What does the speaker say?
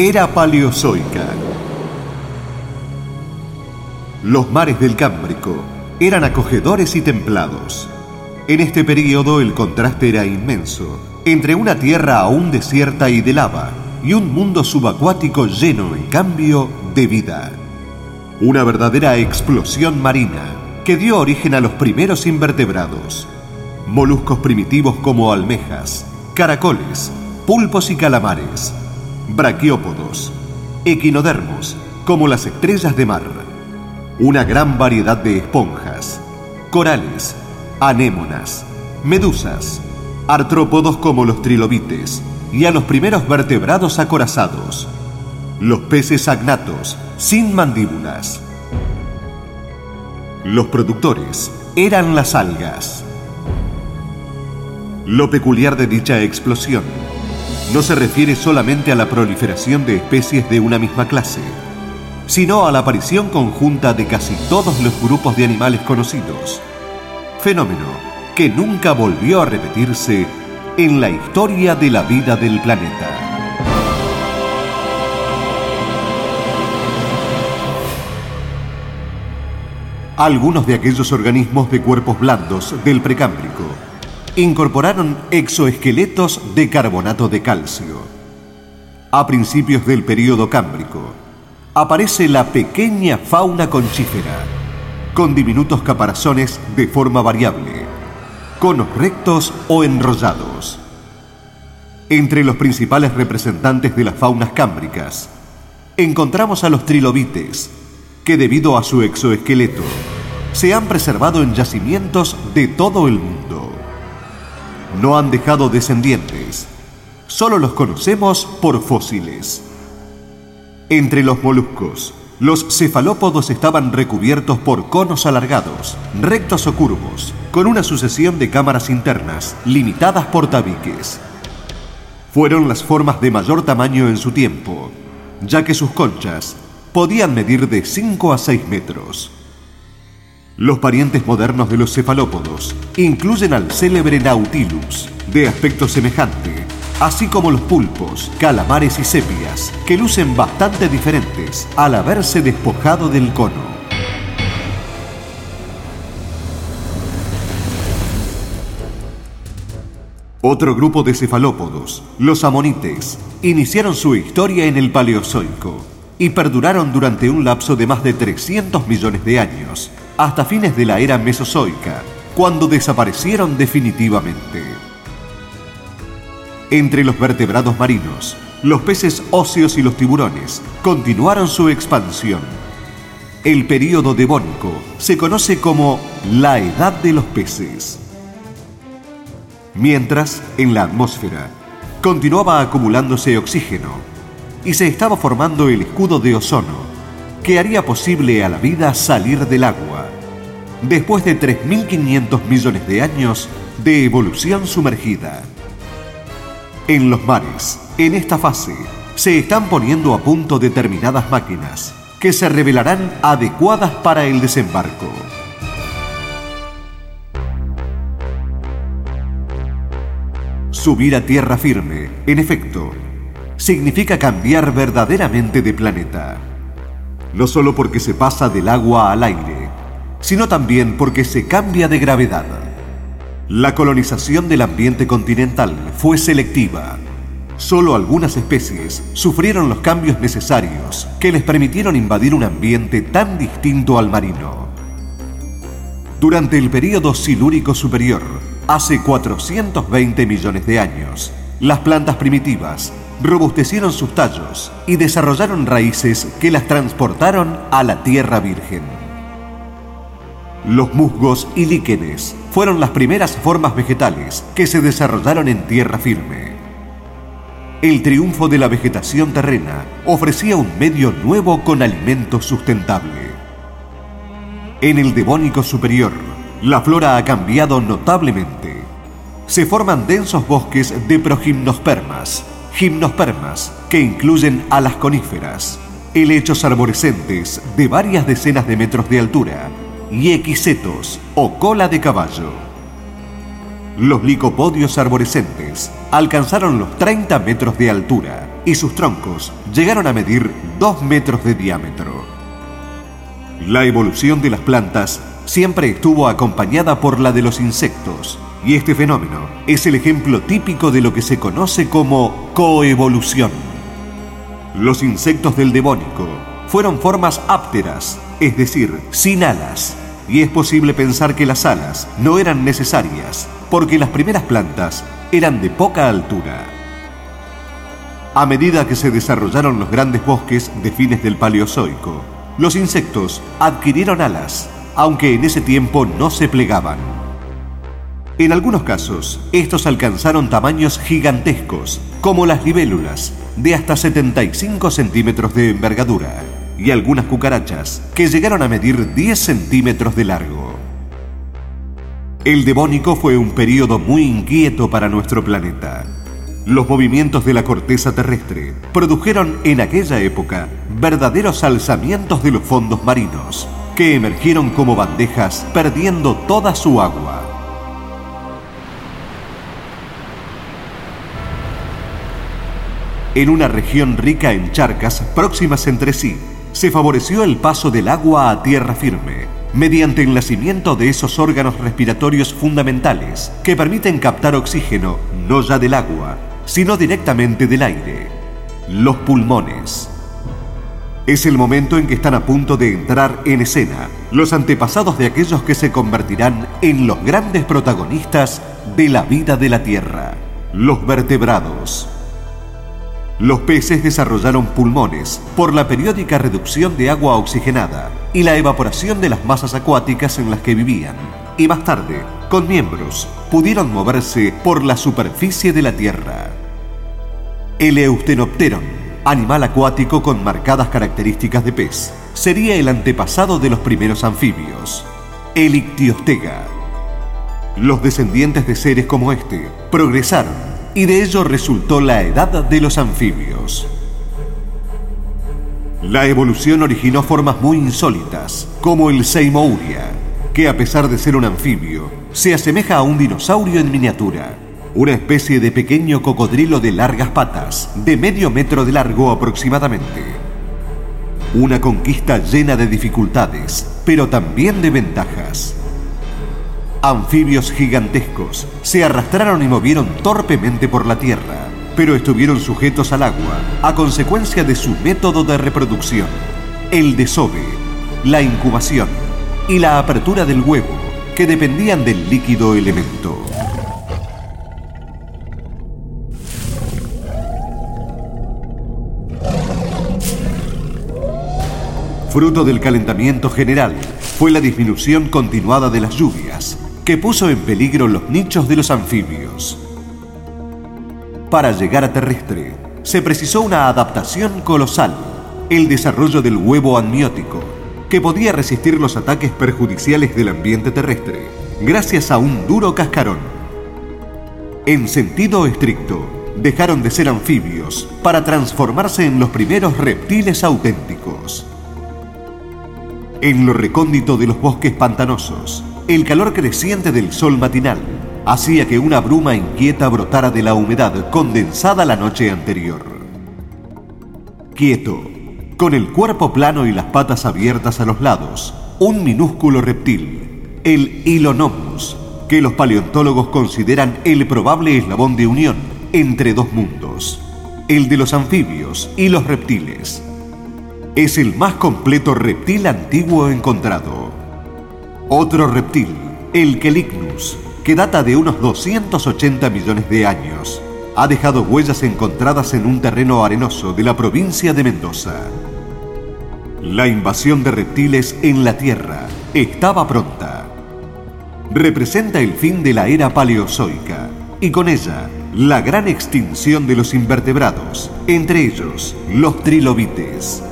Era paleozoica. Los mares del Cámbrico eran acogedores y templados. En este período el contraste era inmenso entre una tierra aún desierta y de lava y un mundo subacuático lleno, en cambio, de vida. Una verdadera explosión marina que dio origen a los primeros invertebrados. Moluscos primitivos como almejas, caracoles, pulpos y calamares, braquiópodos, equinodermos como las estrellas de mar, una gran variedad de esponjas, corales, anémonas, medusas, artrópodos como los trilobites y a los primeros vertebrados acorazados, los peces agnatos sin mandíbulas. Los productores eran las algas. Lo peculiar de dicha explosión no se refiere solamente a la proliferación de especies de una misma clase, sino a la aparición conjunta de casi todos los grupos de animales conocidos, fenómeno que nunca volvió a repetirse en la historia de la vida del planeta. Algunos de aquellos organismos de cuerpos blandos del Precámbrico incorporaron exoesqueletos de carbonato de calcio. A principios del período Cámbrico aparece la pequeña fauna conchífera, con diminutos caparazones de forma variable, conos rectos o enrollados. Entre los principales representantes de las faunas cámbricas encontramos a los trilobites, que debido a su exoesqueleto se han preservado en yacimientos de todo el mundo. No han dejado descendientes, solo los conocemos por fósiles. Entre los moluscos, los cefalópodos estaban recubiertos por conos alargados, rectos o curvos, con una sucesión de cámaras internas limitadas por tabiques. Fueron las formas de mayor tamaño en su tiempo, ya que sus conchas podían medir de 5 a 6 metros. Los parientes modernos de los cefalópodos incluyen al célebre Nautilus, de aspecto semejante, así como los pulpos, calamares y sepias, que lucen bastante diferentes al haberse despojado del cono. Otro grupo de cefalópodos, los amonites, iniciaron su historia en el Paleozoico y perduraron durante un lapso de más de 300 millones de años, hasta fines de la era Mesozoica, cuando desaparecieron definitivamente. Entre los vertebrados marinos, los peces óseos y los tiburones continuaron su expansión. El período devónico se conoce como la Edad de los Peces. Mientras, en la atmósfera, continuaba acumulándose oxígeno y se estaba formando el escudo de ozono, que haría posible a la vida salir del agua, después de 3.500 millones de años de evolución sumergida. En los mares, en esta fase, se están poniendo a punto determinadas máquinas que se revelarán adecuadas para el desembarco. Subir a tierra firme, en efecto, significa cambiar verdaderamente de planeta. No solo porque se pasa del agua al aire, sino también porque se cambia de gravedad. La colonización del ambiente continental fue selectiva. Solo algunas especies sufrieron los cambios necesarios que les permitieron invadir un ambiente tan distinto al marino. Durante el período Silúrico superior, hace 420 millones de años, las plantas primitivas robustecieron sus tallos y desarrollaron raíces que las transportaron a la tierra virgen. Los musgos y líquenes fueron las primeras formas vegetales que se desarrollaron en tierra firme. El triunfo de la vegetación terrena ofrecía un medio nuevo con alimento sustentable. En el Devónico superior, la flora ha cambiado notablemente. Se forman densos bosques de progimnospermas, gimnospermas, que incluyen a las coníferas, helechos arborescentes de varias decenas de metros de altura y equisetos o cola de caballo. Los licopodios arborescentes alcanzaron los 30 metros de altura y sus troncos llegaron a medir 2 metros de diámetro. La evolución de las plantas siempre estuvo acompañada por la de los insectos, y este fenómeno es el ejemplo típico de lo que se conoce como coevolución. Los insectos del Devónico fueron formas ápteras, es decir, sin alas, y es posible pensar que las alas no eran necesarias, porque las primeras plantas eran de poca altura. A medida que se desarrollaron los grandes bosques de fines del Paleozoico, los insectos adquirieron alas, aunque en ese tiempo no se plegaban. En algunos casos, estos alcanzaron tamaños gigantescos, como las libélulas, de hasta 75 centímetros de envergadura, y algunas cucarachas, que llegaron a medir 10 centímetros de largo. El Devónico fue un período muy inquieto para nuestro planeta. Los movimientos de la corteza terrestre produjeron en aquella época verdaderos alzamientos de los fondos marinos, que emergieron como bandejas perdiendo toda su agua. En una región rica en charcas próximas entre sí, se favoreció el paso del agua a tierra firme, mediante el nacimiento de esos órganos respiratorios fundamentales que permiten captar oxígeno no ya del agua, sino directamente del aire: los pulmones. Es el momento en que están a punto de entrar en escena los antepasados de aquellos que se convertirán en los grandes protagonistas de la vida de la Tierra: los vertebrados. Los peces desarrollaron pulmones por la periódica reducción de agua oxigenada y la evaporación de las masas acuáticas en las que vivían, y más tarde, con miembros, pudieron moverse por la superficie de la Tierra. El Eustenopteron, animal acuático con marcadas características de pez, sería el antepasado de los primeros anfibios: el Ictiostega. Los descendientes de seres como este progresaron, y de ello resultó la edad de los anfibios. La evolución originó formas muy insólitas, como el Seimouria, que a pesar de ser un anfibio, se asemeja a un dinosaurio en miniatura, una especie de pequeño cocodrilo de largas patas, de medio metro de largo aproximadamente. Una conquista llena de dificultades, pero también de ventajas. Anfibios gigantescos se arrastraron y movieron torpemente por la tierra, pero estuvieron sujetos al agua a consecuencia de su método de reproducción: el desove, la incubación y la apertura del huevo, que dependían del líquido elemento. Fruto del calentamiento general fue la disminución continuada de las lluvias, que puso en peligro los nichos de los anfibios. Para llegar a terrestre, se precisó una adaptación colosal: el desarrollo del huevo amniótico, que podía resistir los ataques perjudiciales del ambiente terrestre, gracias a un duro cascarón. En sentido estricto, dejaron de ser anfibios para transformarse en los primeros reptiles auténticos. En lo recóndito de los bosques pantanosos, el calor creciente del sol matinal hacía que una bruma inquieta brotara de la humedad condensada la noche anterior. Quieto, con el cuerpo plano y las patas abiertas a los lados, un minúsculo reptil, el Hylonomus, que los paleontólogos consideran el probable eslabón de unión entre dos mundos, el de los anfibios y los reptiles. Es el más completo reptil antiguo encontrado. Otro reptil, el Quelicnus, que data de unos 280 millones de años, ha dejado huellas encontradas en un terreno arenoso de la provincia de Mendoza. La invasión de reptiles en la Tierra estaba pronta. Representa el fin de la era paleozoica y con ella la gran extinción de los invertebrados, entre ellos los trilobites.